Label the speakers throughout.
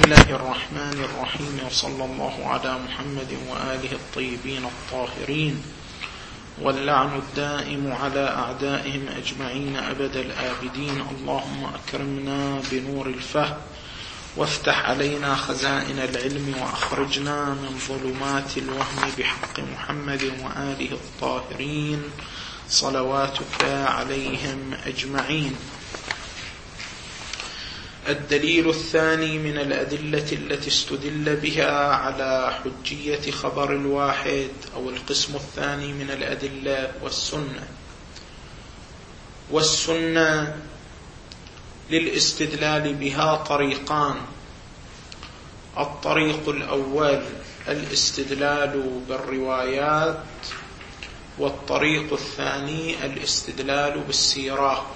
Speaker 1: الله الرحمن الرحيم، وصلى الله على محمد وآله الطيبين الطاهرين، واللعن الدائم على أعدائهم أجمعين أبد الآبدين. اللهم أكرمنا بنور الفهم، وافتح علينا خزائن العلم، وأخرجنا من ظلمات الوهم بحق محمد وآله الطاهرين صلواتك عليهم أجمعين. الدليل الثاني من الأدلة التي استدل بها على حجية خبر الواحد، أو القسم الثاني من الأدلة، والسنة للاستدلال بها طريقان. الطريق الأول الاستدلال بالروايات، والطريق الثاني الاستدلال بالسيرة،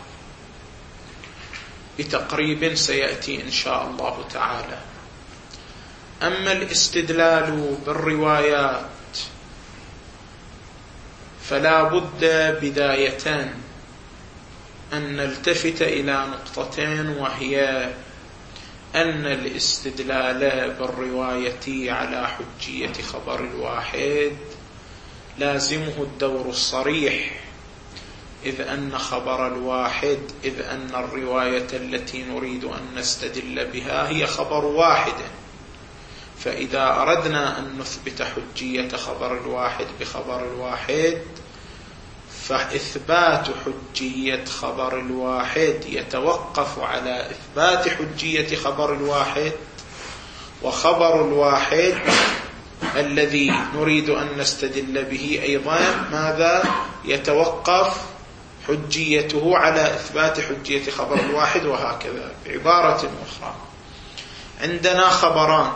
Speaker 1: بتقريب سيأتي إن شاء الله تعالى. أما الاستدلال بالروايات فلا بد بداية أن نلتفت إلى نقطتين، وهي أن الاستدلال بالرواية على حجية خبر الواحد لازمه الدور الصريح، إذ أن خبر الواحد، إذ أن الرواية التي نريد أن نستدل بها هي خبر واحد. فإذا أردنا أن نثبت حجية خبر الواحد بخبر الواحد، فإثبات حجية خبر الواحد يتوقف على إثبات حجية خبر الواحد، وخبر الواحد الذي نريد أن نستدل به أيضا ماذا؟ يتوقف حجيته على إثبات حجية خبر الواحد، وهكذا. بعبارة أخرى، عندنا خبران.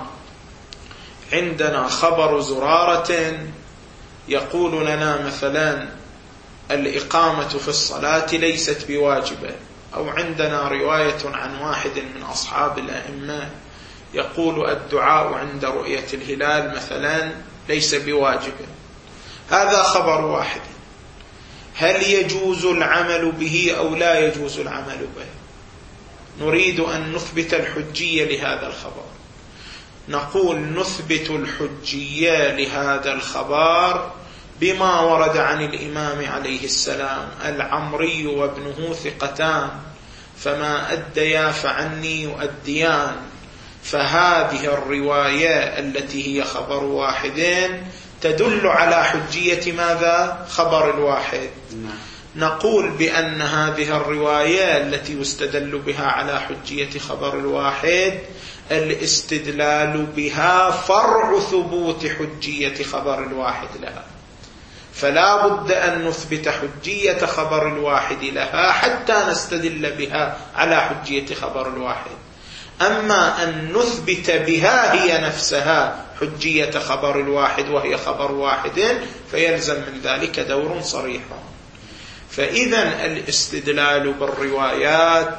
Speaker 1: عندنا خبر زرارة يقول لنا مثلا الإقامة في الصلاة ليست بواجبة، أو عندنا رواية عن واحد من أصحاب الأئمة يقول الدعاء عند رؤية الهلال مثلا ليس بواجبة. هذا خبر واحد. هل يجوز العمل به أو لا يجوز العمل به؟ نريد أن نثبت الحجية لهذا الخبر. نقول نثبت الحجية لهذا الخبر بما ورد عن الإمام عليه السلام: العمري وابنه ثقتان، فما أديا فعني يؤديان. فهذه الرواية التي هي خبر واحدين تدل على حجية ماذا؟ خبر الواحد. نقول بأن هذه الرواية التي يستدل بها على حجية خبر الواحد الاستدلال بها فرع ثبوت حجية خبر الواحد لها، فلا بد أن نثبت حجية خبر الواحد لها حتى نستدل بها على حجية خبر الواحد. أما أن نثبت بها هي نفسها حجية خبر الواحد وهي خبر واحد فيلزم من ذلك دور صريح. فإذا الاستدلال بالروايات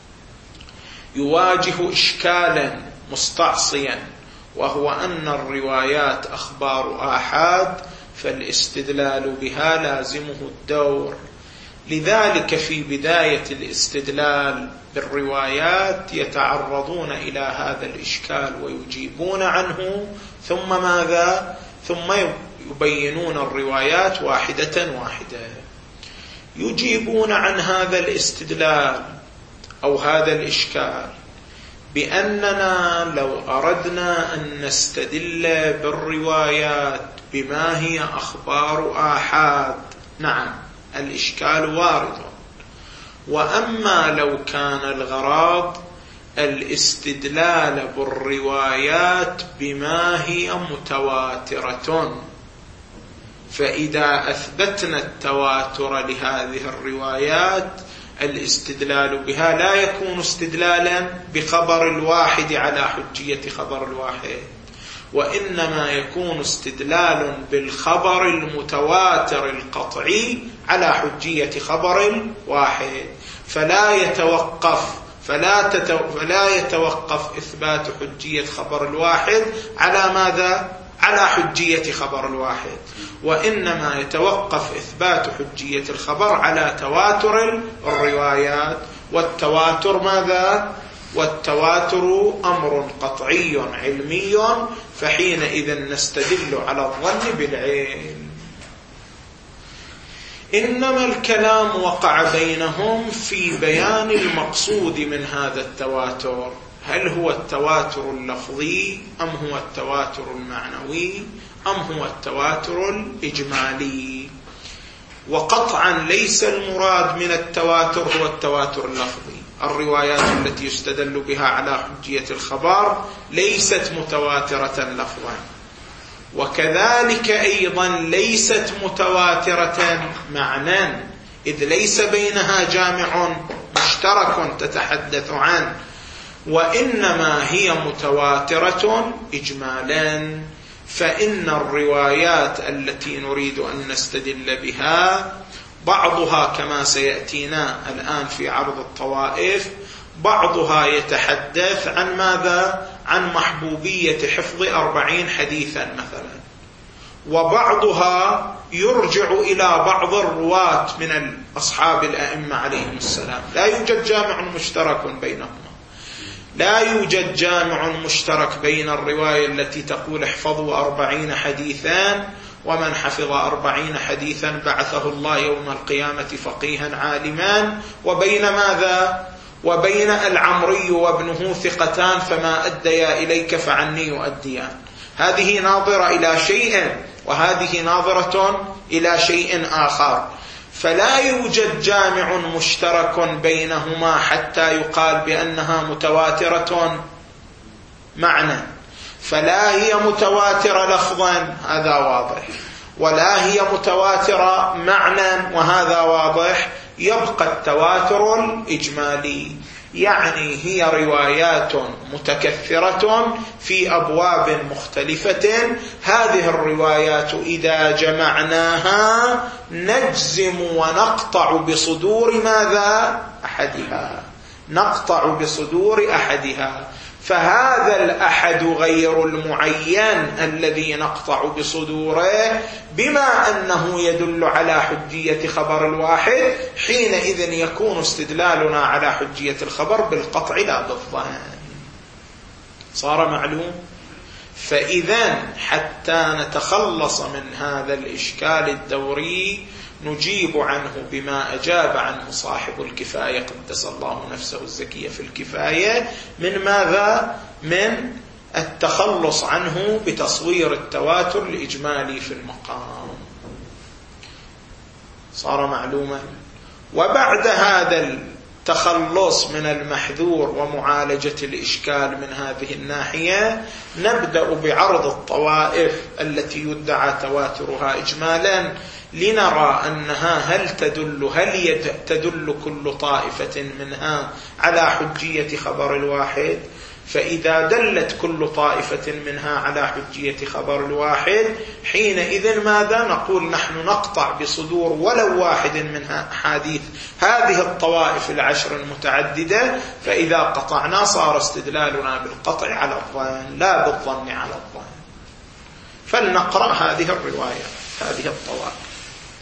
Speaker 1: يواجه إشكالا مستعصيا، وهو أن الروايات أخبار آحاد، فالاستدلال بها لازمه الدور. لذلك في بداية الاستدلال بالروايات يتعرضون إلى هذا الإشكال ويجيبون عنه، ثم ماذا؟ ثم يبينون الروايات واحدة واحدة. يجيبون عن هذا الاستدلال أو هذا الإشكال بأننا لو أردنا أن نستدل بالروايات بما هي أخبار آحاد، نعم الإشكال وارد. وأما لو كان الغرض الاستدلال بالروايات بما هي متواترة، فإذا أثبتنا التواتر لهذه الروايات الاستدلال بها لا يكون استدلالا بخبر الواحد على حجية خبر الواحد، وإنما يكون استدلال بالخبر المتواتر القطعي على حجية خبر الواحد. فلا يتوقف إثبات حجية خبر الواحد على ماذا؟ على حجية خبر الواحد، وإنما يتوقف إثبات حجية الخبر على تواتر الروايات. والتواتر ماذا؟ والتواتر أمر قطعي علمي، فحينئذ نستدل على الظن بالعلم. إنما الكلام وقع بينهم في بيان المقصود من هذا التواتر، هل هو التواتر اللفظي أم هو التواتر المعنوي أم هو التواتر الإجمالي؟ وقطعا ليس المراد من التواتر هو التواتر اللفظي. الروايات التي يستدل بها على حجية الخبر ليست متواترة لفظا، وكذلك أيضا ليست متواترة معنى، إذ ليس بينها جامع مشترك تتحدث عنه، وإنما هي متواترة إجمالا. فإن الروايات التي نريد أن نستدل بها بعضها كما سيأتينا الآن في عرض الطوائف، بعضها يتحدث عن ماذا؟ عن محبوبية حفظ 40 حديثا مثلا، وبعضها يرجع إلى بعض الرواة من أصحاب الأئمة عليهم السلام. لا يوجد جامع مشترك بينهما، لا يوجد جامع مشترك بين الرواية التي تقول احفظوا 40 حديثا ومن حفظ 40 حديثا بعثه الله يوم القيامة فقيها عالما، وبين ماذا؟ وبين العمري وابنه ثقتان فما أديا إليك فعني يؤديان. هذه ناظرة إلى شيء وهذه ناظرة إلى شيء آخر، فلا يوجد جامع مشترك بينهما حتى يقال بأنها متواترة معنى. فلا هي متواترة لفظا، هذا واضح، ولا هي متواترة معنى، وهذا واضح. يبقى التواتر الإجمالي، يعني هي روايات متكثرة في أبواب مختلفة. هذه الروايات إذا جمعناها نجزم ونقطع بصدور ماذا؟ أحدها، نقطع بصدور أحدها. فهذا الأحد غير المعين الذي نقطع بصدوره بما أنه يدل على حجية خبر الواحد، حينئذ يكون استدلالنا على حجية الخبر بالقطع لا بالظن. صار معلوم؟ فإذا حتى نتخلص من هذا الإشكال الدوري نجيب عنه بما أجاب عنه صاحب الكفاية قدس الله نفسه الزكية في الكفاية، من ماذا؟ من التخلص عنه بتصوير التواتر الإجمالي في المقام. صار معلوما؟ وبعد هذا التخلص من المحذور ومعالجة الإشكال من هذه الناحية نبدأ بعرض الطوائف التي يدعى تواترها إجمالا، لنرى أنها هل تدل كل طائفة منها على حجية خبر الواحد. فإذا دلت كل طائفة منها على حجية خبر الواحد حينئذ ماذا نقول؟ نحن نقطع بصدور ولو واحد منها أحاديث هذه الطوائف العشر المتعددة. فإذا قطعنا صار استدلالنا بالقطع على الظن لا بالظن على الظن. فلنقرأ هذه الرواية، هذه الطوائف.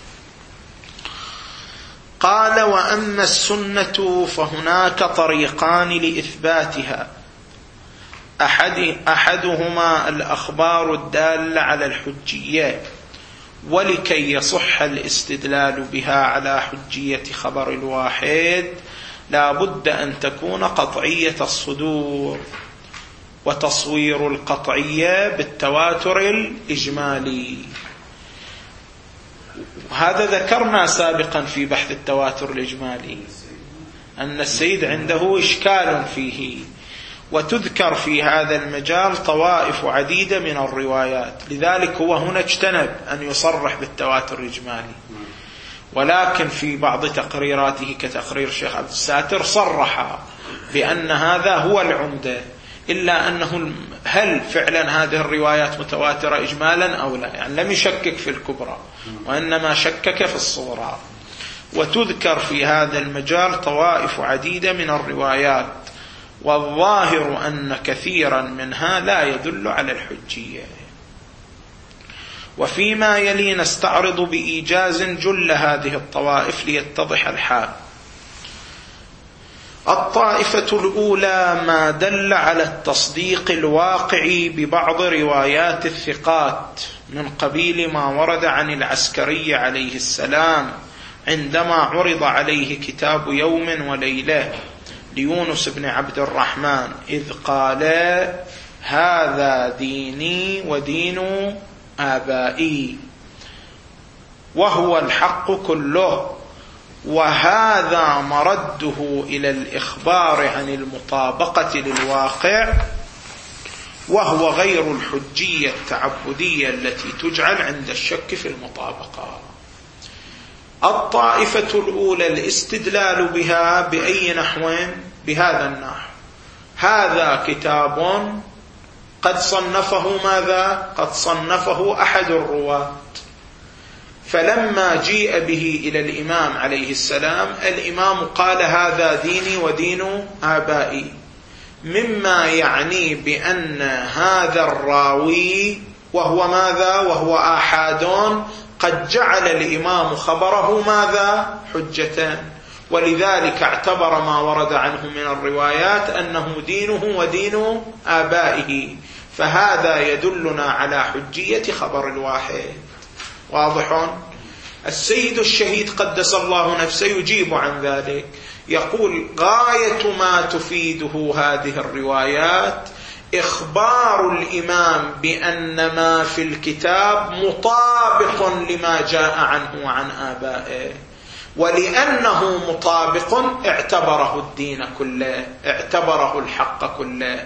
Speaker 1: قال: وأما السنة فهناك طريقان لإثباتها، أحدهما الأخبار الدالة على الحجية، ولكي يصح الاستدلال بها على حجية خبر الواحد لا بد أن تكون قطعية الصدور، وتصوير القطعية بالتواتر الإجمالي. هذا ذكرنا سابقا في بحث التواتر الإجمالي أن السيد عنده إشكال فيه، وتذكر في هذا المجال طوائف عديدة من الروايات، لذلك هو هنا اجتنب أن يصرح بالتواتر الإجمالي، ولكن في بعض تقريراته كتقرير الشيخ عبد الساتر صرح بأن هذا هو العمدة، إلا أنه هل فعلا هذه الروايات متواترة إجمالا أو لا، يعني لم يشكك في الكبرى وإنما شكك في الصغرى. وتذكر في هذا المجال طوائف عديدة من الروايات، والظاهر أن كثيرا منها لا يدل على الحجية. وفيما يلي نستعرض بإيجاز جل هذه الطوائف ليتضح الحال. الطائفة الأولى ما دل على التصديق الواقعي ببعض روايات الثقات من قبيل ما ورد عن العسكري عليه السلام عندما عرض عليه كتاب يوم وليلة ليونس بن عبد الرحمن إذ قال هذا ديني ودين آبائي وهو الحق كله، وهذا مرده إلى الإخبار عن المطابقة للواقع، وهو غير الحجية التعبدية التي تجعل عند الشك في المطابقة. الطائفة الأولى الاستدلال بها بأي نحو؟ بهذا النحو: هذا كتاب قد صنفه ماذا؟ قد صنفه أحد الرواة، فلما جيء به إلى الإمام عليه السلام الإمام قال هذا ديني ودين آبائي، مما يعني بأن هذا الراوي وهو ماذا؟ وهو آحاد، قد جعل الإمام خبره ماذا؟ حجة، ولذلك اعتبر ما ورد عنه من الروايات أنه دينه ودين آبائه، فهذا يدلنا على حجية خبر الواحد. واضح؟ السيد الشهيد قدس الله نفسه يجيب عن ذلك، يقول غاية ما تفيده هذه الروايات إخبار الإمام بأن ما في الكتاب مطابق لما جاء عنه وعن آبائه، ولأنه مطابق اعتبره الدين كله، اعتبره الحق كله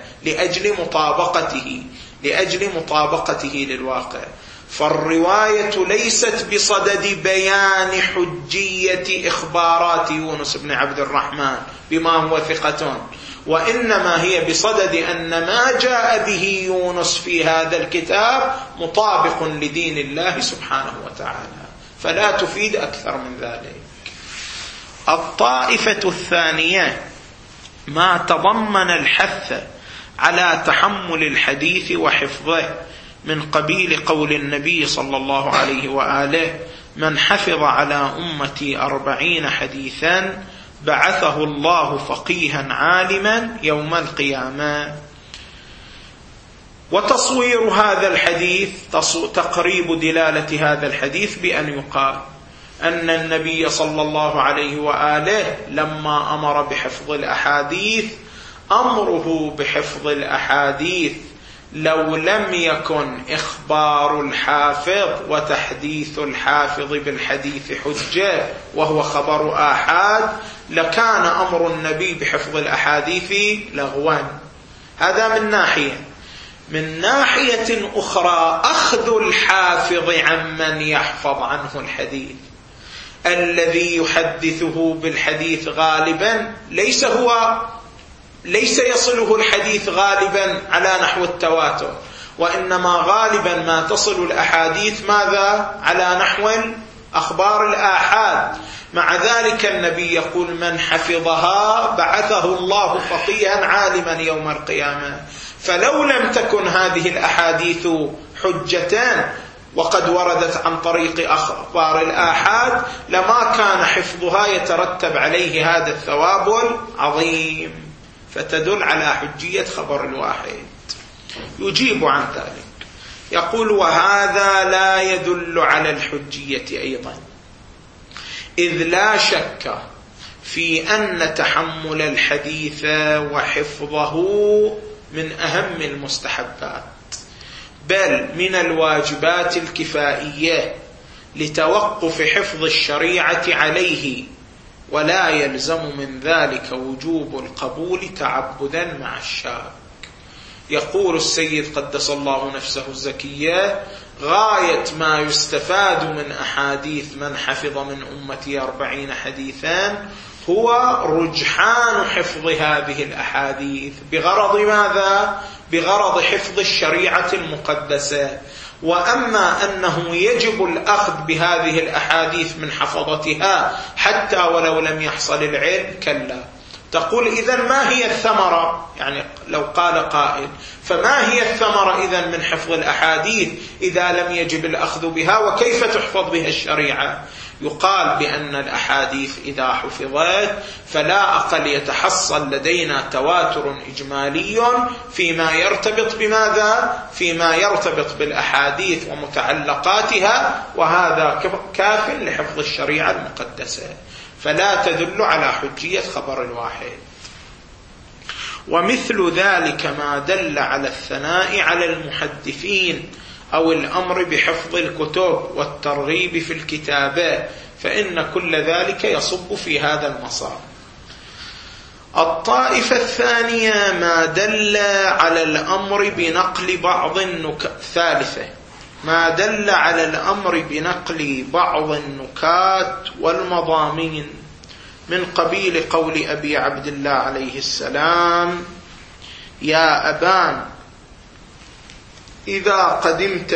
Speaker 1: لأجل مطابقته للواقع. فالرواية ليست بصدد بيان حجية إخبارات يونس بن عبد الرحمن بما هو ثقة، وإنما هي بصدد أن ما جاء به يونس في هذا الكتاب مطابق لدين الله سبحانه وتعالى، فلا تفيد أكثر من ذلك. الطائفة الثانية ما تضمن الحث على تحمل الحديث وحفظه من قبيل قول النبي صلى الله عليه وآله من حفظ على أمتي 40 حديثا بعثه الله فقيها عالما يوم القيامة. وتصوير هذا الحديث تقريب دلالة هذا الحديث بأن يقال أن النبي صلى الله عليه وآله لما أمر بحفظ الأحاديث أمره بحفظ الأحاديث لو لم يكن إخبار الحافظ وتحديث الحافظ بالحديث حجة وهو خبر آحاد لكان أمر النبي بحفظ الأحاديث لغوا. هذا من ناحية. من ناحية أخرى أخذ الحافظ عمن يحفظ عنه الحديث الذي يحدثه بالحديث غالبا ليس يصله الحديث غالبا على نحو التواتر، وإنما غالبا ما تصل الأحاديث ماذا؟ على نحو أخبار الآحاد. مع ذلك النبي يقول من حفظها بعثه الله فقيها عالما يوم القيامة. فلو لم تكن هذه الأحاديث حجتان وقد وردت عن طريق أخبار الآحاد لما كان حفظها يترتب عليه هذا الثواب العظيم، فتدل على حجية خبر الواحد. يجيب عن ذلك يقول وهذا لا يدل على الحجية أيضا، إذ لا شك في أن تحمل الحديث وحفظه من أهم المستحبات بل من الواجبات الكفائية لتوقف حفظ الشريعة عليه، ولا يلزم من ذلك وجوب القبول تعبدا مع الشاك. يقول السيد قدس الله نفسه الزكية غاية ما يستفاد من أحاديث من حفظ من أمتي 40 حديثا هو رجحان حفظ هذه الأحاديث بغرض ماذا؟ بغرض حفظ الشريعة المقدسة. وأما أنه يجب الأخذ بهذه الأحاديث من حفظتها حتى ولو لم يحصل العلم كلا. تقول إذن ما هي الثمرة؟ يعني لو قال قائل فما هي الثمرة إذن من حفظ الأحاديث إذا لم يجب الأخذ بها، وكيف تحفظ بها الشريعة؟ يقال بأن الأحاديث إذا حفظت فلا أقل يتحصل لدينا تواتر إجمالي فيما يرتبط بماذا؟ فيما يرتبط بالأحاديث ومتعلقاتها، وهذا كاف لحفظ الشريعة المقدسة، فلا تدل على حجية خبر الواحد. ومثل ذلك ما دل على الثناء على المحدثين أو الأمر بحفظ الكتب والترغيب في الكتابة، فإن كل ذلك يصب في هذا المصاب. الطائفة الثانية ما دل على الأمر بنقل بعض ثالثة ما دل على الأمر بنقل بعض النكات والمضامين من قبيل قول أبي عبد الله عليه السلام: يا أبان إذا قدمت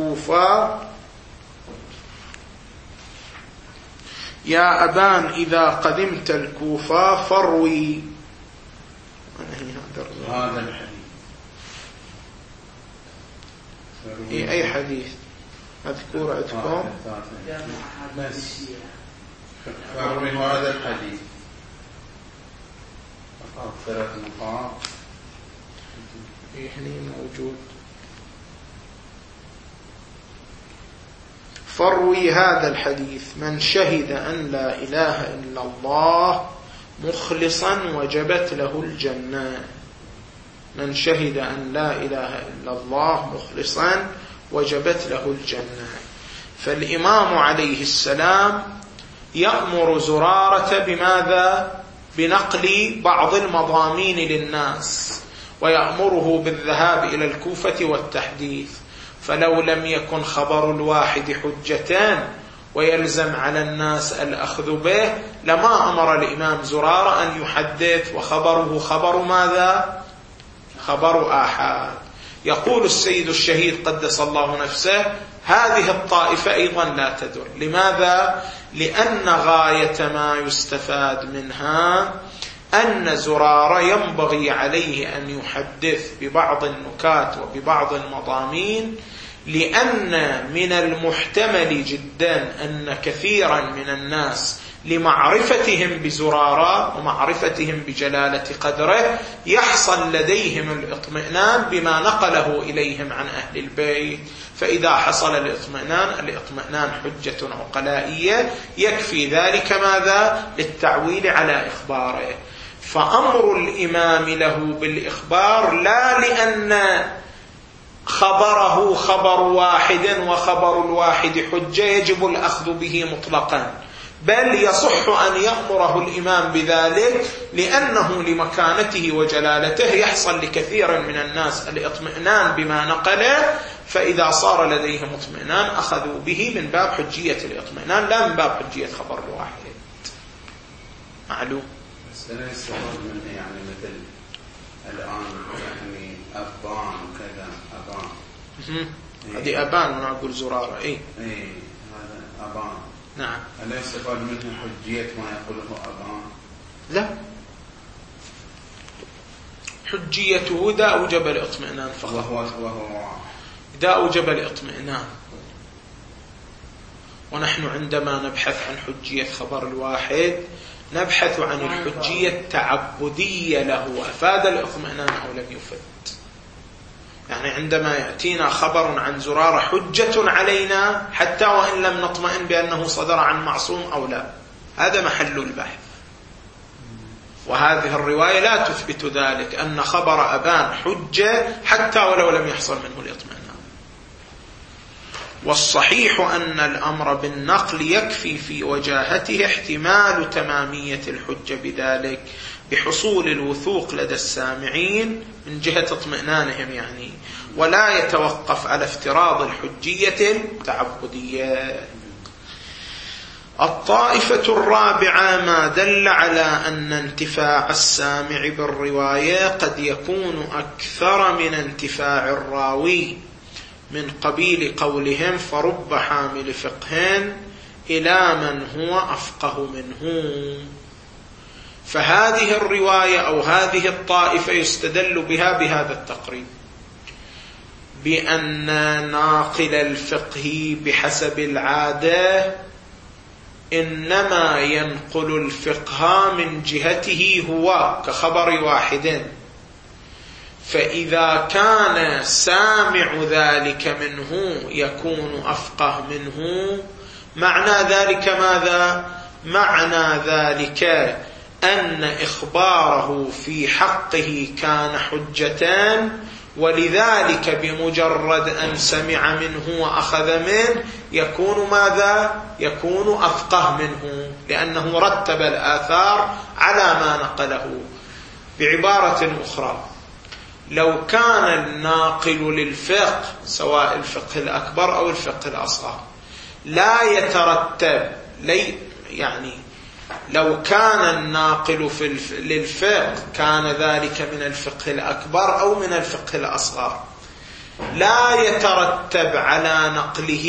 Speaker 1: الكوفة فروي
Speaker 2: هذا الحديث.
Speaker 1: أي حديث مذكور عندكم؟
Speaker 2: فروي هذا الحديث فقط 3 نقاط
Speaker 1: هنا موجود. فروي هذا الحديث من شهد أن لا إله إلا الله مخلصا وجبت له الجنة. من شهد أن لا إله إلا الله مخلصا وجبت له الجنة. فالإمام عليه السلام يأمر زرارة بماذا؟ بنقل بعض المضامين للناس، ويأمره بالذهاب إلى الكوفة والتحديث. فلو لم يكن خبر الواحد حجتان ويلزم على الناس الأخذ به لما أمر الإمام زرارة أن يحدث، وخبره خبر ماذا؟ خبر آحاد. يقول السيد الشهيد قدس الله نفسه: هذه الطائفة أيضا لا تدر. لماذا؟ لأن غاية ما يستفاد منها أن زرارة ينبغي عليه أن يحدث ببعض النكات وببعض المضامين، لأن من المحتمل جدا أن كثيرا من الناس لمعرفتهم بزرارة ومعرفتهم بجلالة قدره يحصل لديهم الاطمئنان بما نقله إليهم عن أهل البيت. فإذا حصل الاطمئنان حجة عقلائية يكفي ذلك ماذا؟ للتعويل على إخباره. فأمر الإمام له بالإخبار لا لأن خبره خبر واحد وخبر الواحد حجة يجب الأخذ به مطلقا، بل يصح أن يأمره الإمام بذلك لأنه لمكانته وجلالته يحصل لكثير من الناس الاطمئنان بما نقله، فإذا صار لديهم اطمئنان أخذوا به من باب حجية الاطمئنان لا من باب حجية خبر الواحد. معلوم؟
Speaker 2: بس أنا استفاد منه يعني مثل الآن يعني أبان وكذا أبان
Speaker 1: هذه أبان وأنا أقول زرارة.
Speaker 2: هذا أبان.
Speaker 1: نعم.
Speaker 2: ألا يستفاد منه حجية ما يقوله أبان؟
Speaker 1: لا، حجيته إذا أوجب الاطمئنان فقط،
Speaker 2: وهو
Speaker 1: إذا أوجب الاطمئنان. ونحن عندما نبحث عن حجية خبر الواحد نبحث عن الحجية التعبدية له، أفاد الاطمئنان أو لم يفد. يعني عندما يأتينا خبر عن زرارة حجة علينا حتى وإن لم نطمئن بأنه صدر عن معصوم أو لا، هذا محل البحث. وهذه الرواية لا تثبت ذلك، أن خبر أبان حجة حتى ولو لم يحصل منه الاطمئنان. والصحيح أن الأمر بالنقل يكفي في وجاهته احتمال تمامية الحجة بذلك بحصول الوثوق لدى السامعين من جهة اطمئنانهم يعني، ولا يتوقف على افتراض الحجية التعبدية. الطائفة الرابعة ما دل على أن انتفاع السامع بالرواية قد يكون أكثر من انتفاع الراوي، من قبيل قولهم: فرب حامل فقه إلى من هو أفقه منه. فهذه الرواية أو هذه الطائفة يستدل بها بهذا التقريب، بأن ناقل الفقه بحسب العادة إنما ينقل الفقه من جهته هو كخبر واحد، فإذا كان سامع ذلك منه يكون أفقه منه. معنى ذلك ماذا؟ معنى ذلك أن إخباره في حقه كان حجتان، ولذلك بمجرد أن سمع منه وأخذ منه يكون ماذا؟ يكون أفقه منه، لأنه رتب الآثار على ما نقله. بعبارة أخرى، لو كان الناقل للفقه سواء الفقه الأكبر أو الفقه الأصغر لا يترتب يعني لو كان الناقل للفقه كان ذلك من الفقه الأكبر أو من الفقه الأصغر، لا يترتب على نقله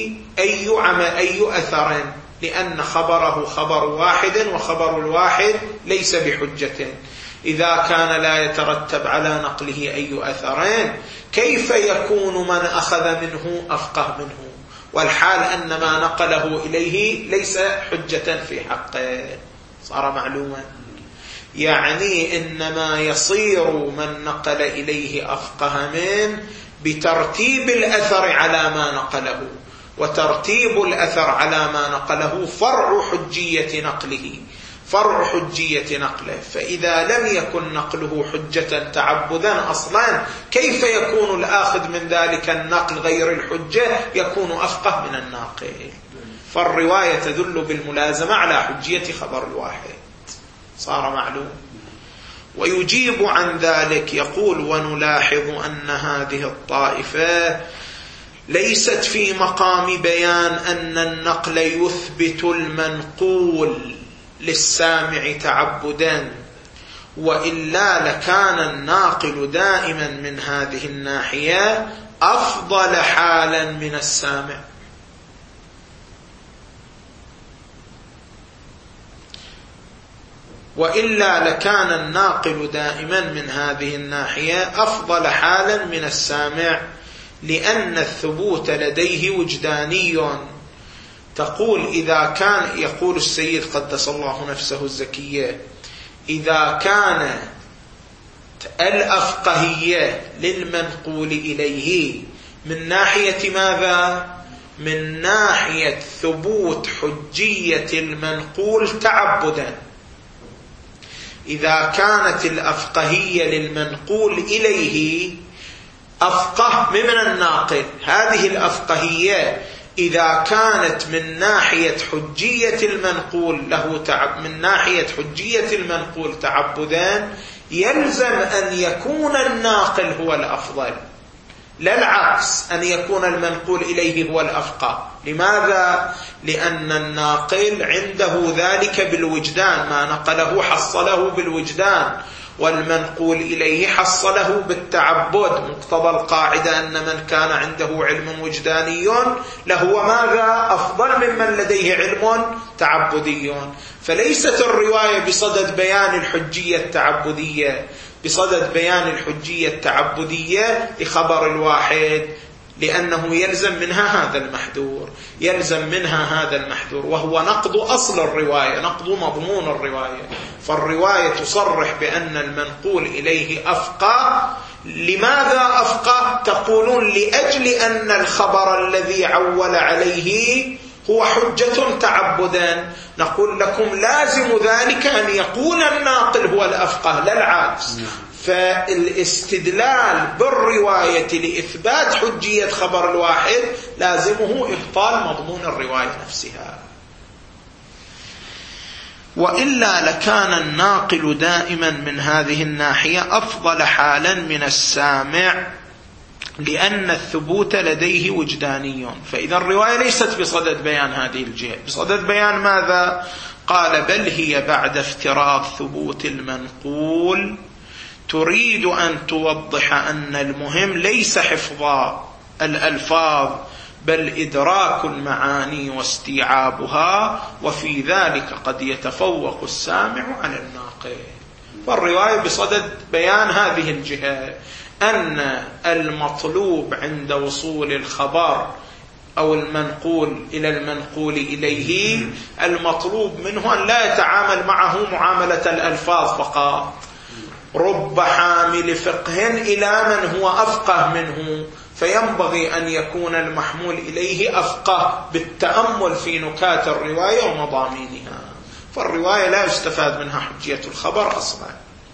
Speaker 1: أي أثر، لأن خبره خبر واحد وخبر الواحد ليس بحجة. إذا كان لا يترتب على نقله أي أثرين كيف يكون من أخذ منه أفقه منه، والحال أن ما نقله إليه ليس حجة في حقه؟ صار معلوما. يعني إنما يصير من نقل إليه أفقه منه بترتيب الأثر على ما نقله، وترتيب الأثر على ما نقله فرع حجية نقله، فرع حجية نقله. فإذا لم يكن نقله حجة تعبدا أصلا كيف يكون الآخذ من ذلك النقل غير الحجة يكون أفقه من الناقل؟ فالرواية تدل بالملازمة على حجية خبر الواحد. صار معلوم. ويجيب عن ذلك يقول: ونلاحظ أن هذه الطائفة ليست في مقام بيان أن النقل يثبت المنقول للسامع تعبدا، وإلا لكان الناقل دائما من هذه الناحية أفضل حالا من السامع. وإلا لكان الناقل دائما من هذه الناحية أفضل حالا من السامع، لأن الثبوت لديه وجداني. تقول إذا كان، يقول السيد قدس الله نفسه الزكية، إذا كان الأفقهية للمنقول إليه من ناحية ماذا؟ من ناحية ثبوت حجية المنقول تعبدا. إذا كانت الأفقهية للمنقول إليه أفقه من الناقل، هذه الأفقهية إذا كانت من ناحية حجية المنقول له من ناحية حجية المنقول تعبدا، يلزم أن يكون الناقل هو الأفضل، لا العكس، أن يكون المنقول إليه هو الأفقه. لماذا؟ لأن الناقل عنده ذلك بالوجدان، ما نقله حصله بالوجدان، والمنقول إليه حصله بالتعبد. مقتضى القاعدة أن من كان عنده علم وجداني لهو ماذا؟ أفضل ممن لديه علم تعبدي. فليست الرواية بصدد بيان الحجية التعبدية، بصدد بيان الحجية التعبدية لخبر الواحد، لأنه يلزم منها هذا المحذور، يلزم منها هذا المحذور، وهو نقض أصل الرواية، نقض مضمون الرواية. فالرواية تصرح بأن المنقول إليه أفقه. لماذا أفقه؟ تقولون لأجل أن الخبر الذي عول عليه هو حجة تعبدا. نقول لكم لازم ذلك أن يكون الناقل هو الأفقه، لا العكس. فالاستدلال بالرواية لإثبات حجية خبر الواحد لازمه إبطال مضمون الرواية نفسها. وإلا لكان الناقل دائما من هذه الناحية أفضل حالا من السامع، لأن الثبوت لديه وجداني. فإذا الرواية ليست بصدد بيان هذه الجهة، بصدد بيان ماذا؟ قال: بل هي بعد افتراض ثبوت المنقول تريد أن توضح أن المهم ليس حفظ الألفاظ، بل إدراك المعاني واستيعابها، وفي ذلك قد يتفوق السامع على الناقل. فالرواية بصدد بيان هذه الجهة، أن المطلوب عند وصول الخبر أو المنقول إلى المنقول إليه، المطلوب منه أن لا يتعامل معه معاملة الألفاظ فقط. رب حامل فقه إلى من هو أفقه منه، فينبغي أن يكون المحمول إليه أفقه بالتأمل في نكات الرواية ومضامينها. فالرواية لا يستفاد منها حجية الخبر أصلا.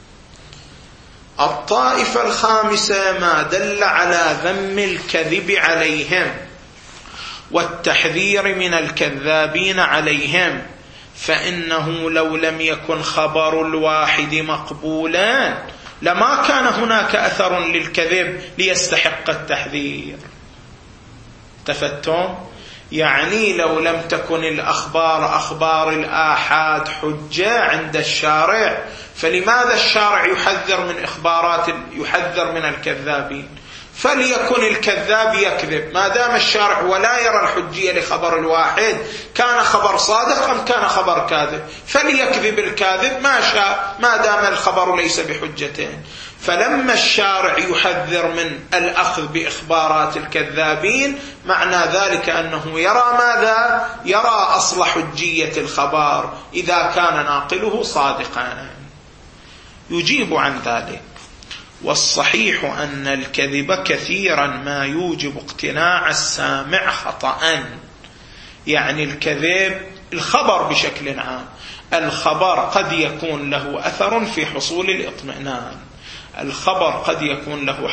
Speaker 1: الطائفة الخامسة ما دل على ذم الكذب عليهم والتحذير من الكذابين عليهم، فإنه لو لم يكن خبر الواحد مقبولا لما كان هناك أثر للكذب ليستحق التحذير. تفتم؟ يعني لو لم تكن الأخبار أخبار الآحاد حجة عند الشارع، فلماذا الشارع يحذر من الكذابين؟ فليكن الكذاب يكذب، ما دام الشارع ولا يرى الحجية لخبر الواحد، كان خبر صادق أم كان خبر كاذب، فليكذب الكاذب ما شاء ما دام الخبر ليس بحجتين. فلما الشارع يحذر من الأخذ بإخبارات الكذابين، معنى ذلك أنه يرى ماذا؟ يرى أصل حجية الخبر إذا كان ناقله صادقا. يجيب عن ذلك: والصحيح أن الكذب كثيرا ما يوجب اقتناع السامع خطأ. يعني الكذب الخبر بشكل عام، الخبر قد يكون له أثر في حصول الإطمئنان، الخبر قد يكون له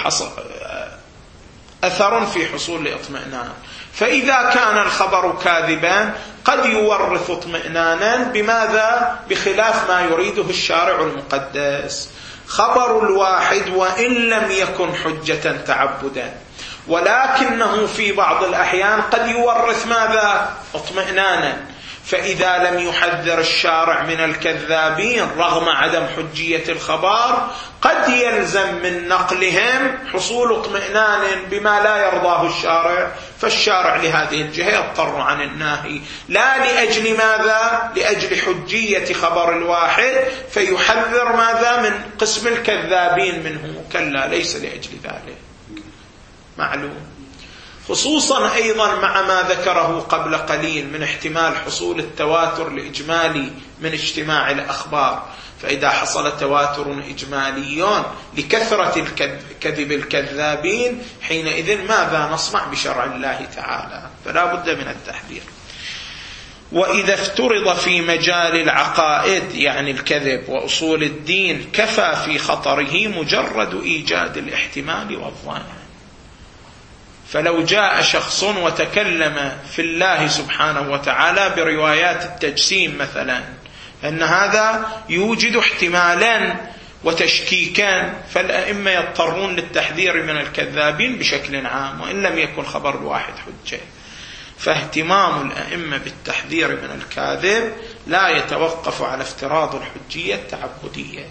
Speaker 1: أثر في حصول الإطمئنان. فإذا كان الخبر كاذبا قد يورث اطمئنانا بماذا؟ بخلاف ما يريده الشارع المقدس. خبر الواحد وإن لم يكن حجة تعبدا، ولكنه في بعض الأحيان قد يورث ماذا؟ اطمئنانا. فإذا لم يحذر الشارع من الكذابين رغم عدم حجية الخبر، قد يلزم من نقلهم حصول اطمئنان بما لا يرضاه الشارع، فالشارع لهذه الجهة يضطر عن الناهي، لا لأجل ماذا؟ لأجل حجية خبر الواحد، فيحذر ماذا؟ من قسم الكذابين منه. كلا، ليس لأجل ذلك، معلوم. خصوصا أيضا مع ما ذكره قبل قليل من احتمال حصول التواتر الإجمالي من اجتماع الأخبار، فإذا حصل تواتر إجمالي لكثرة كذب الكذابين، حينئذ ماذا نصنع بشرع الله تعالى؟ فلا بد من التحذير. وإذا افترض في مجال العقائد يعني الكذب وأصول الدين، كفى في خطره مجرد إيجاد الاحتمال والظن. فلو جاء شخص وتكلم في الله سبحانه وتعالى بروايات التجسيم مثلا، أن هذا يوجد احتمالا وتشكيكا، فالأئمة يضطرون للتحذير من الكذابين بشكل عام وإن لم يكن خبر الواحد حجة. فاهتمام الأئمة بالتحذير من الكاذب لا يتوقف على افتراض الحجية التعبدية.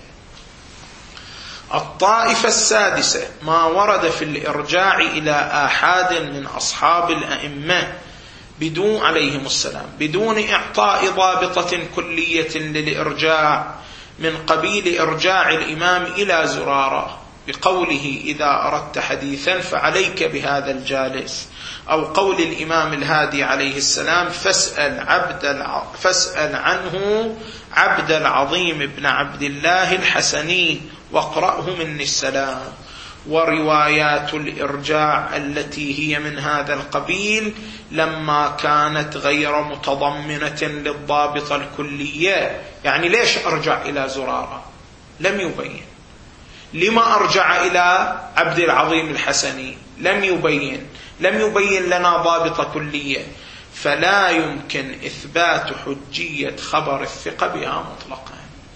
Speaker 1: الطائفة السادسة ما ورد في الإرجاع إلى آحاد من أصحاب الأئمة بدون عليهم السلام بدون إعطاء ضابطة كلية للإرجاع، من قبيل إرجاع الإمام إلى زرارة بقوله: إذا أردت حديثا فعليك بهذا الجالس، أو قول الإمام الهادي عليه السلام: فاسأل عنه عبد العظيم بن عبد الله الحسني واقرأه مني السلام. وروايات الإرجاع التي هي من هذا القبيل لما كانت غير متضمنة للضابطة الكلية، يعني ليش أرجع إلى زرارة؟ لم يبين. لما أرجع إلى عبد العظيم الحسني؟ لم يبين لنا ضابطة كلية، فلا يمكن إثبات حجية خبر الثقة بها مطلقا.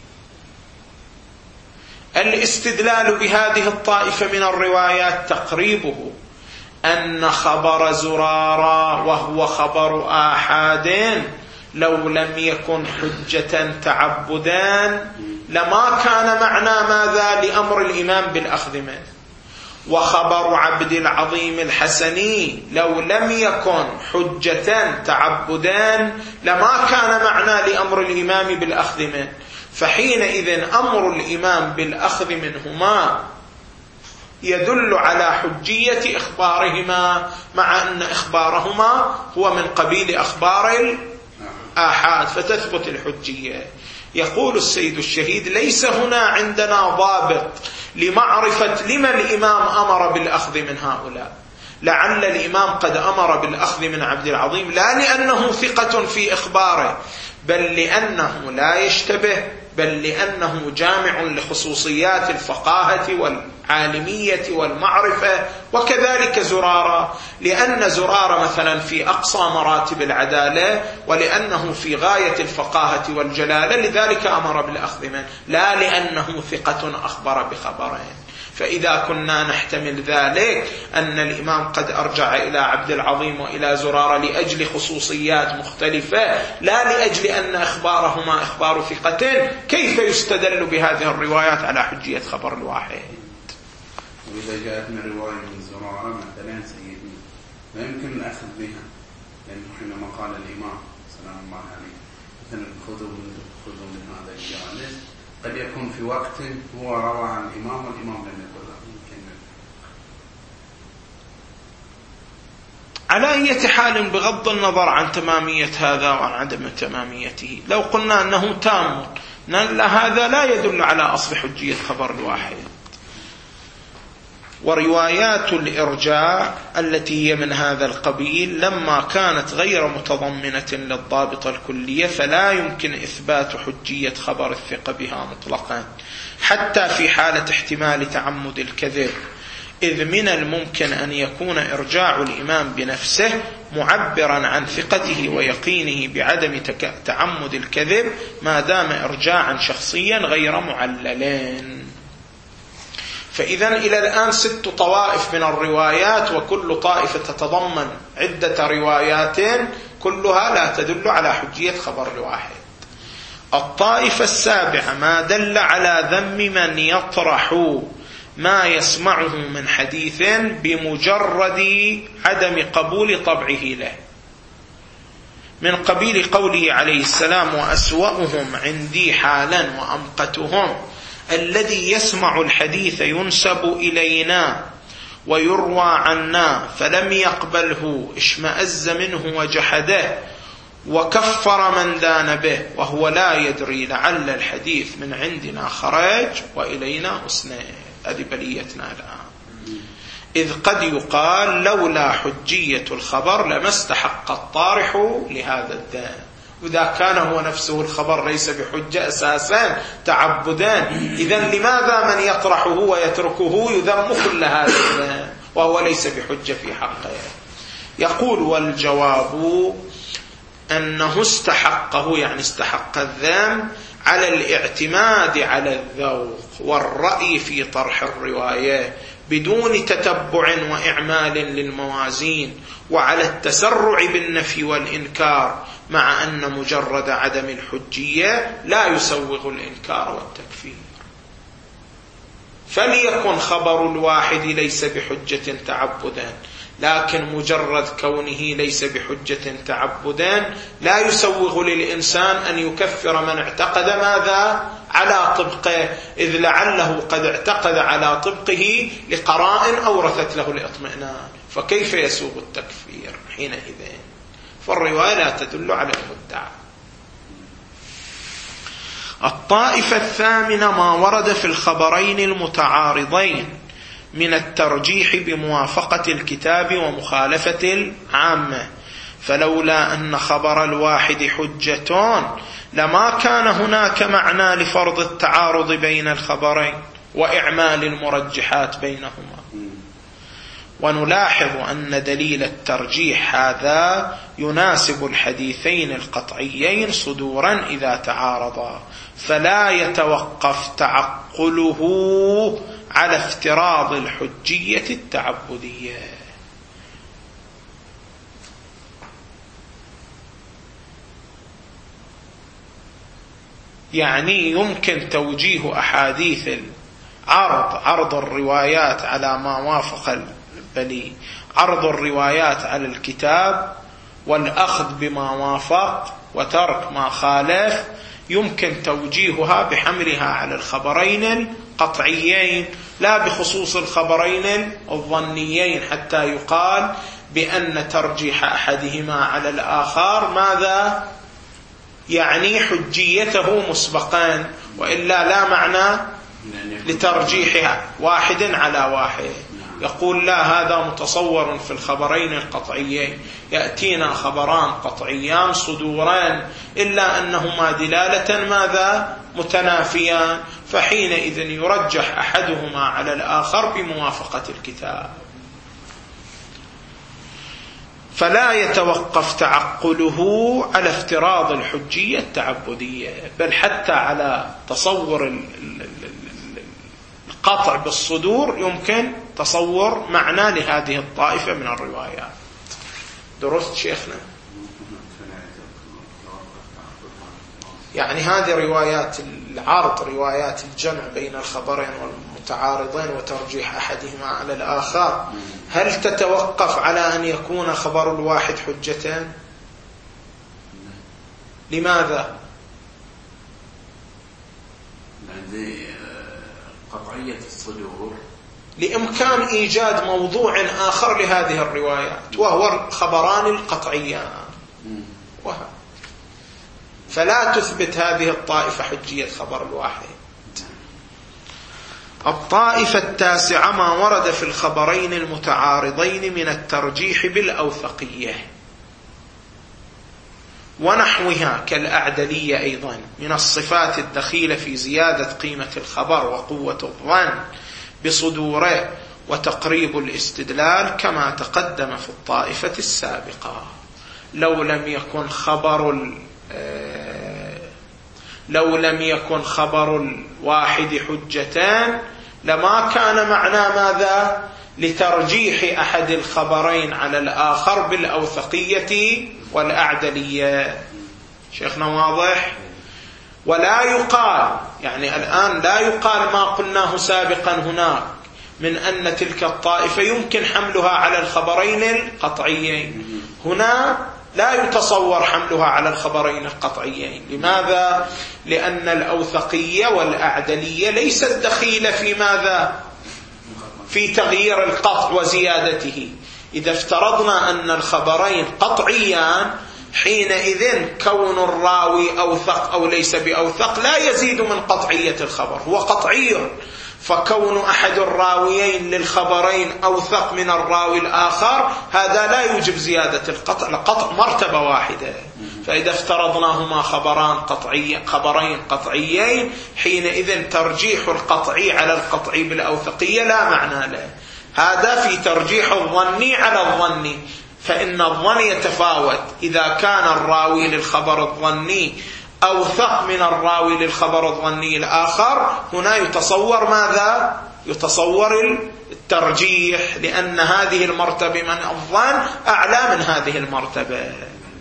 Speaker 1: الاستدلال بهذه الطائفة من الروايات تقريبه أن خبر زرارة وهو خبر آحاد لو لم يكن حجة تعبدا لما كان معنى ماذا؟ لأمر الإمام بالأخذ منه. وخبر عبد العظيم الحسني لو لم يكن حجة تعبدان لما كان معنى لأمر الإمام بالأخذ منه، فحينئذ أمر الإمام بالأخذ منهما يدل على حجية إخبارهما، مع أن إخبارهما هو من قبيل أخبار الآحاد فتثبت الحجية. يقول السيد الشهيد: ليس هنا عندنا ضابط لمعرفة لما الإمام أمر بالأخذ من هؤلاء. لعل الإمام قد أمر بالأخذ من عبد العظيم لا لأنه ثقة في إخباره، بل لأنه لا يشتبه، بل لأنه جامع لخصوصيات الفقاهة والعالمية والمعرفة. وكذلك زرارة، لأن زرارة مثلا في أقصى مراتب العدالة، ولأنه في غاية الفقاهة والجلالة، لذلك أمر بالأخذ منه، لا لأنه ثقة أخبر بخبرين. فإذا كنا نحتمل ذلك أن الإمام قد أرجع إلى عبد العظيم وإلى زرارة لأجل خصوصيات مختلفة، لا لأجل أن إخبارهما إخبار ثقة، كيف يستدل بهذه الروايات على حجية خبر الواحد؟
Speaker 2: وإذا جاءتنا رواية من زرارة مثلا سيدنا لا يمكن الأخذ بها، لأنه حينما قال الإمام سلام الله عليه مثلا خذوا من هذا الجالس، قد يكون في وقت هو روى عن الإمام والإمام لم يقل له.
Speaker 1: على أي حال بغض النظر عن تمامية هذا وعن عدم تماميته، لو قلنا أنه تام هذا لا يدل على أصل حجية خبر الواحد. وروايات الإرجاع التي هي من هذا القبيل لما كانت غير متضمنة للضابط الكلية فلا يمكن إثبات حجية خبر الثقة بها مطلقا، حتى في حالة احتمال تعمد الكذب، إذ من الممكن أن يكون إرجاع الإمام بنفسه معبرا عن ثقته ويقينه بعدم تعمد الكذب ما دام إرجاعا شخصيا غير معللين. فإذا إلى الآن 6 طوائف من الروايات، وكل طائفة تتضمن عدة روايات كلها لا تدل على حجية خبر الواحد. الطائفة السابعة ما دل على ذم من يطرح ما يسمعه من حديث بمجرد عدم قبول طبعه له، من قبيل قوله عليه السلام: وأسوأهم عندي حالا وأمقتهم الذي يسمع الحديث ينسب إلينا ويروى عنا فلم يقبله اشمأز منه وجحده وكفر من دان به وهو لا يدري لعل الحديث من عندنا خرج وإلينا أسند. هذه بليتنا الآن، إذ قد يقال لولا حجية الخبر لما استحق الطارح لهذا الدان، وإذا كان هو نفسه الخبر ليس بحجة أساسا تعبدان، إذن لماذا من يطرحه ويتركه يذم كل هذا وهو ليس بحجة في حقه؟ يقول: والجواب أنه استحقه، يعني استحق الذم على الاعتماد على الذوق والرأي في طرح الرواية بدون تتبع وإعمال للموازين، وعلى التسرع بالنفي والإنكار، مع أن مجرد عدم الحجية لا يسوغ الإنكار والتكفير. فليكن خبر الواحد ليس بحجة تعبدا، لكن مجرد كونه ليس بحجة تعبدا لا يسوغ للإنسان أن يكفر من اعتقد ماذا؟ على طبقه، إذ لعله قد اعتقد على طبقه لقرائن أورثت له الاطمئنان، فكيف يسوغ التكفير حينئذ؟ فالرواية لا تدل على المدعى. الطائفة الثامنة ما ورد في الخبرين المتعارضين من الترجيح بموافقة الكتاب ومخالفة العامة، فلولا أن خبر الواحد حجة لما كان هناك معنى لفرض التعارض بين الخبرين وإعمال المرجحات بينهما. ونلاحظ أن دليل الترجيح هذا يناسب الحديثين القطعيين صدورا إذا تعارضا، فلا يتوقف تعقله على افتراض الحجية التعبدية. يعني يمكن توجيه أحاديث عرض الروايات على ما وافق بل عرض الروايات على الكتاب والأخذ بما وافق وترك ما خالف يمكن توجيهها بحملها على الخبرين القطعيين لا بخصوص الخبرين الظنيين، حتى يقال بأن ترجيح أحدهما على الآخر ماذا يعني حجيته مسبقا، وإلا لا معنى لترجيحها واحد على واحد. يقول لا، هذا متصور في الخبرين القطعيين، يأتينا خبران قطعيان صدوران إلا أنهما دلالة ماذا متنافيان، فحينئذ يرجح أحدهما على الآخر بموافقة الكتاب. فلا يتوقف تعقله على افتراض الحجية التعبدية، بل حتى على تصور القطع بالصدور يمكن تصور معنى لهذه الطائفة من الروايات. درست شيخنا؟ يعني هذه روايات العرض، روايات الجمع بين الخبرين والمتعارضين وترجيح أحدهما على الآخر، هل تتوقف على أن يكون خبر الواحد حجة؟ لماذا؟
Speaker 2: قطعية الصدور،
Speaker 1: لإمكان إيجاد موضوع آخر لهذه الروايات وهو الخبران القطعيان، فلا تثبت هذه الطائفة حجية خبر الواحد. الطائفة التاسعة ما ورد في الخبرين المتعارضين من الترجيح بالأوثقية ونحوها كالأعدلية أيضا من الصفات الدخيلة في زيادة قيمة الخبر وقوة الظن بصدوره وتقريب الاستدلال كما تقدم في الطائفة السابقة. لو لم يكن خبر الواحد حجتان لما كان معنى ماذا لترجيح أحد الخبرين على الآخر بالأوثقية والأعدلية. شيخنا واضح؟ ولا يقال، يعني الآن لا يقال ما قلناه سابقا هناك من أن تلك الطائفة يمكن حملها على الخبرين القطعيين، هنا لا يتصور حملها على الخبرين القطعيين. لماذا؟ لأن الأوثقية والأعدلية ليست دخيلة في ماذا؟ في تغيير القطع وزيادته. إذا افترضنا أن الخبرين قطعيان حينئذ كون الراوي أوثق أو ليس بأوثق لا يزيد من قطعية الخبر، هو قطعي، فكون أحد الراويين للخبرين أوثق من الراوي الآخر هذا لا يوجب زيادة القطع، القطع مرتبة واحدة. فإذا افترضناهما خبرين قطعيين حينئذ ترجيح القطعي على القطعي بالأوثقية لا معنى له. هذا في ترجيح الظني على الظني، فإن الظن يتفاوت. إذا كان الراوي للخبر الظني أوثق من الراوي للخبر الظني الآخر هنا يتصور ماذا؟ يتصور الترجيح، لأن هذه المرتبة من الظن أعلى من هذه المرتبة.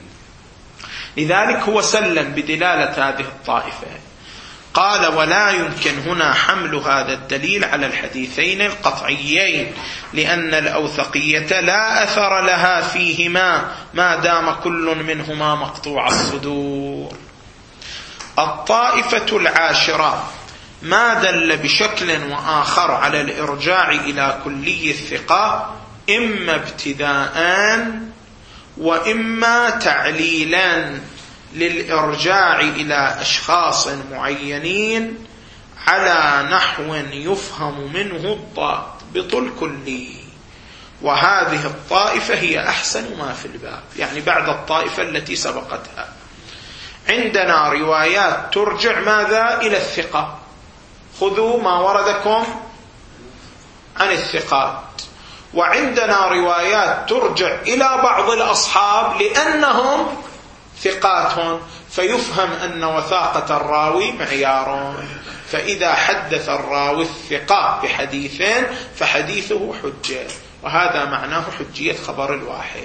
Speaker 1: لذلك هو سلم بدلالة هذه الطائفة. قال ولا يمكن هنا حمل هذا الدليل على الحديثين القطعيين لأن الأوثقية لا أثر لها فيهما ما دام كل منهما مقطوع الصدور. الطائفة العاشرة ما دل بشكل وآخر على الإرجاع إلى كلي الثقة إما ابتداء وإما تعليلا للإرجاع إلى أشخاص معينين على نحو يفهم منه الضابط الكلي، وهذه الطائفة هي أحسن ما في الباب، يعني بعد الطائفة التي سبقتها. عندنا روايات ترجع ماذا؟ إلى الثقة، خذوا ما وردكم عن الثقات. وعندنا روايات ترجع إلى بعض الأصحاب لأنهم ثقات، فيفهم أن وثاقة الراوي معيار، فإذا حدث الراوي الثقة بحديث فحديثه حجة، وهذا معناه حجية خبر الواحد.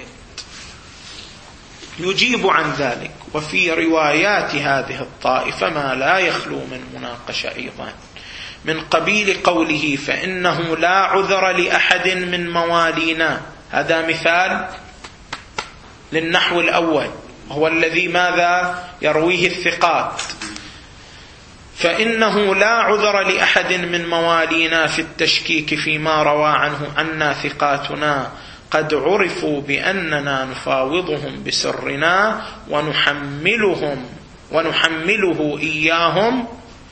Speaker 1: يجيب عن ذلك وفي روايات هذه الطائفة ما لا يخلو من مناقشة أيضا، من قبيل قوله فإنه لا عذر لأحد من موالينا. هذا مثال للنحو الأول، هو الذي ماذا يرويه الثقات. فإنه لا عذر لأحد من موالينا في التشكيك فيما روى عنه عنا ثقاتنا قد عرفوا بأننا نفاوضهم بسرنا ونحمله إياهم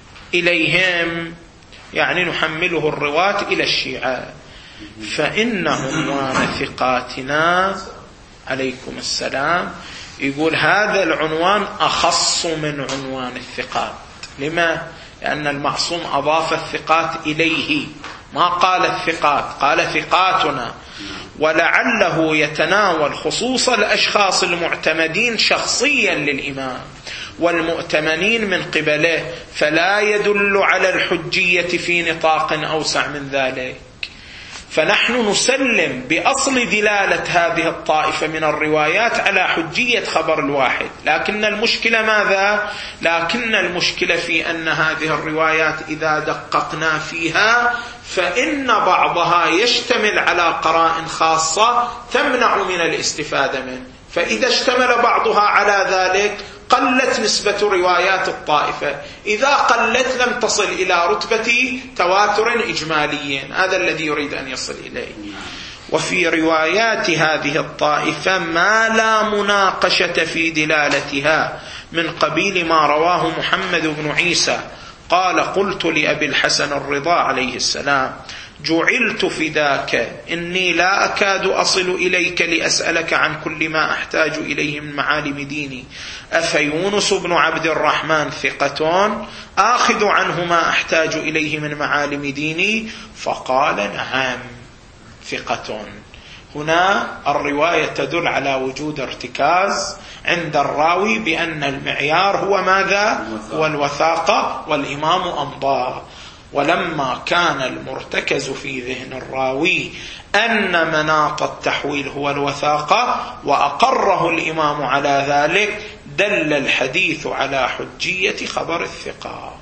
Speaker 1: إليهم، يعني نحمله الرواة إلى الشيعة. فإن عنوان ثقاتنا عليكم السلام يقول هذا العنوان أخص من عنوان الثقات. لما؟ لأن المعصوم أضاف الثقات إليه، ما قال الثقات، قال ثقاتنا. ولعله يتناول خصوص الأشخاص المعتمدين شخصيا للإمام والمؤتمنين من قبله، فلا يدل على الحجية في نطاق أوسع من ذلك. فنحن نسلم بأصل دلالة هذه الطائفة من الروايات على حجية خبر الواحد، لكن المشكلة ماذا؟ لكن المشكلة في أن هذه الروايات إذا دققنا فيها فإن بعضها يشتمل على قرائن خاصة تمنع من الاستفادة منه، فإذا اشتمل بعضها على ذلك قلت نسبة روايات الطائفة، إذا قلت لم تصل إلى رتبة تواتر إجمالي. هذا الذي يريد أن يصل إليه. وفي روايات هذه الطائفة ما لا مناقشة في دلالتها، من قبيل ما رواه محمد بن عيسى قال قلت لأبي الحسن الرضا عليه السلام جعلت فداك إني لا أكاد أصل إليك لأسألك عن كل ما أحتاج إليه من معالم ديني، أفيونس بن عبد الرحمن ثقة آخذ عنه ما أحتاج إليه من معالم ديني؟ فقال نعم ثقة. هنا الرواية تدل على وجود ارتكاز عند الراوي بأن المعيار هو ماذا؟ هو الوثاقة، والإمام أمضى. ولما كان المرتكز في ذهن الراوي أن مناط التحويل هو الوثاقة وأقره الإمام على ذلك، دل الحديث على حجية خبر الثقة.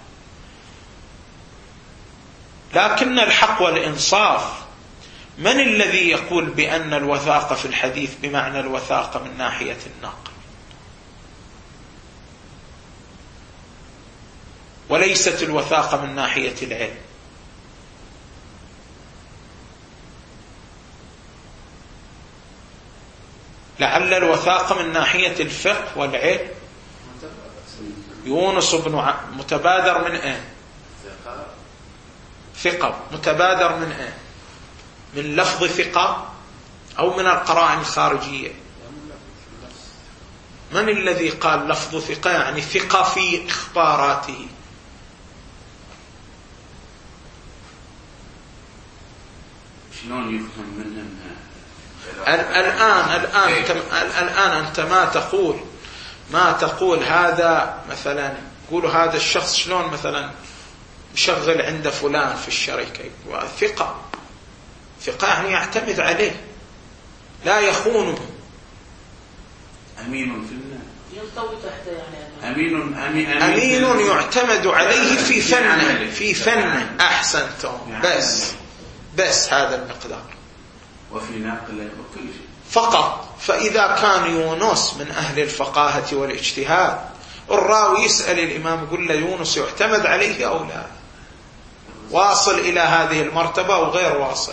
Speaker 1: لكن الحق والإنصاف، من الذي يقول بأن الوثاقة في الحديث بمعنى الوثاقة من ناحية النقل، وليست الوثاقة من ناحية العلم؟ لعل الوثاقة من ناحية الفقه والعلم. يونس بن متبادر من ايه؟ ثقة. متبادر من ايه؟ من لفظ ثقة أو من القرائن الخارجية؟ من الذي قال لفظ ثقة يعني ثقة في إخباراته؟
Speaker 2: شلون يفهم منها؟
Speaker 1: الآن أنت ما تقول هذا مثلا، يقولوا هذا الشخص شلون مثلا مشغل عند فلان في الشركة، ثقة يعني يعتمد عليه لا يخونه.
Speaker 2: أمين في الله
Speaker 3: ينطوي تحته، يعني
Speaker 1: أمين يعتمد عليه في فنه أحسنتم، بس هذا المقدار.
Speaker 2: وفي ناقله وكل شيء
Speaker 1: فقط. فإذا كان يونس من أهل الفقاهة والاجتهاد، الراوي يسأل الإمام يقول له يونس يعتمد عليه أو لا، واصل إلى هذه المرتبة أو غير واصل؟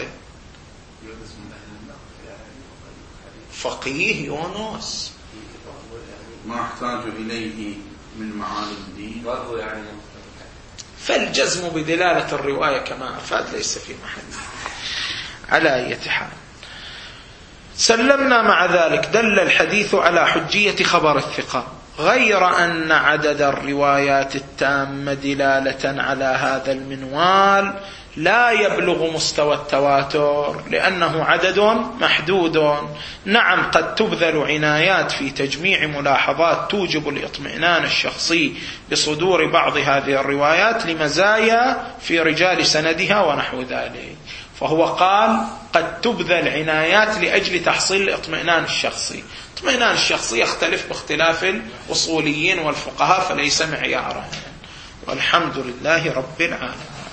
Speaker 1: فقيه يونس
Speaker 2: ما احتاج إليه من معالم الدين،
Speaker 1: فالجزم بدلالة الرواية كما أفاد ليس في محل. على أي حال سلمنا مع ذلك دل الحديث على حجية خبر الثقة، غير أن عدد الروايات التامة دلالة على هذا المنوال لا يبلغ مستوى التواتر، لأنه عدد محدود. نعم قد تبذل عنايات في تجميع ملاحظات توجب الاطمئنان الشخصي بصدور بعض هذه الروايات لمزايا في رجال سندها ونحو ذلك، فهو قال قد تبذل عنايات لأجل تحصيل الاطمئنان الشخصي. الاطمئنان الشخصي يختلف باختلاف الأصوليين والفقهاء فليس معيارا. والحمد لله رب العالمين.